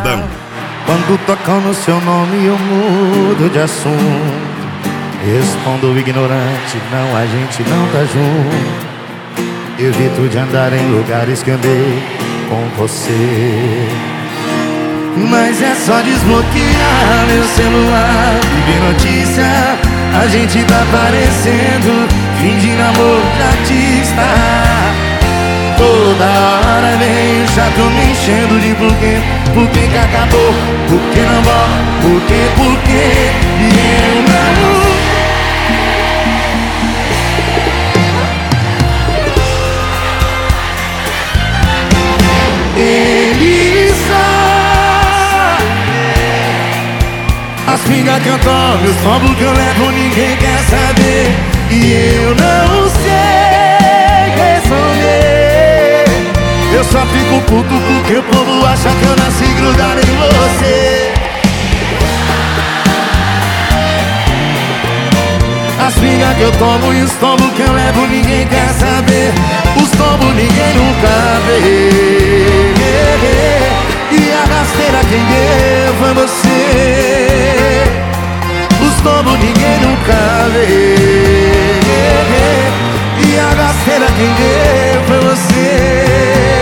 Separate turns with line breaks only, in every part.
Pancadão.
Quando tocam no seu nome eu mudo de assunto. Respondo ignorante, não, a gente não tá junto. Evito de andar em lugares que andei com você. Mas é só desbloquear meu celular e ver notícia. A gente tá parecendo fim de namoro de artista. Toda hora vem o chato me enchendo de porquê. Por que que acabou? Por que não volta? Por quê? E eu não. Ele sabe. As pingas que eu tomo, os tombos que eu levo, ninguém quer saber. E eu não sei responder. Eu só fico puto porque o povo acha que eu nasci grudado em você. As pingas que eu tomo e os tombos que eu levo, ninguém quer saber. Os tombos ninguém nunca vê. E a rasteira quem deu foi você. Os tombos ninguém nunca vê. E a rasteira quem deu foi você.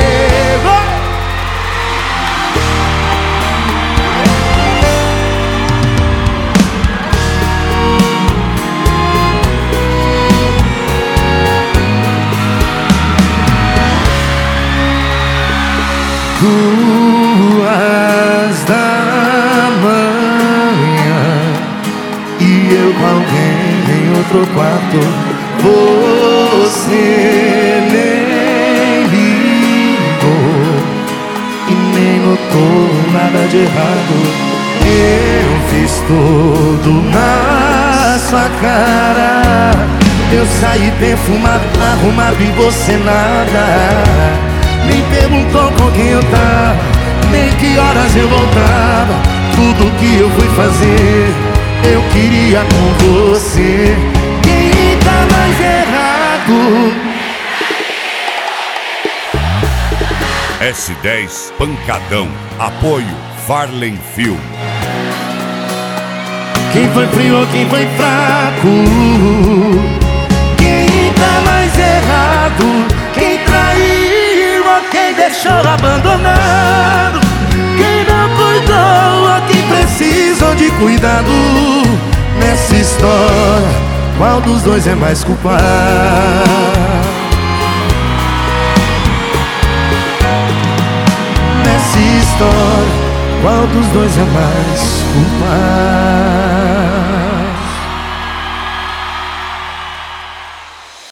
Duas da manhã e eu com alguém em outro quarto. Você nem ligou e nem notou nada de errado. Eu fiz tudo na sua cara. Eu saí perfumado, arrumado e você nada. Nem perguntou com quem eu tava, nem que horas eu voltava. Tudo que eu fui fazer, eu queria com você. Quem tá mais errado?
S10 Pancadão. Apoio Farlen Film.
Quem foi frio ou quem foi fraco? Quem tá mais errado? Quem traiu ou quem deixou abandonado? Quem não cuidou ou quem precisou de cuidado? Nessa história, qual dos dois é mais culpado? Nessa história, qual dos dois é mais culpado?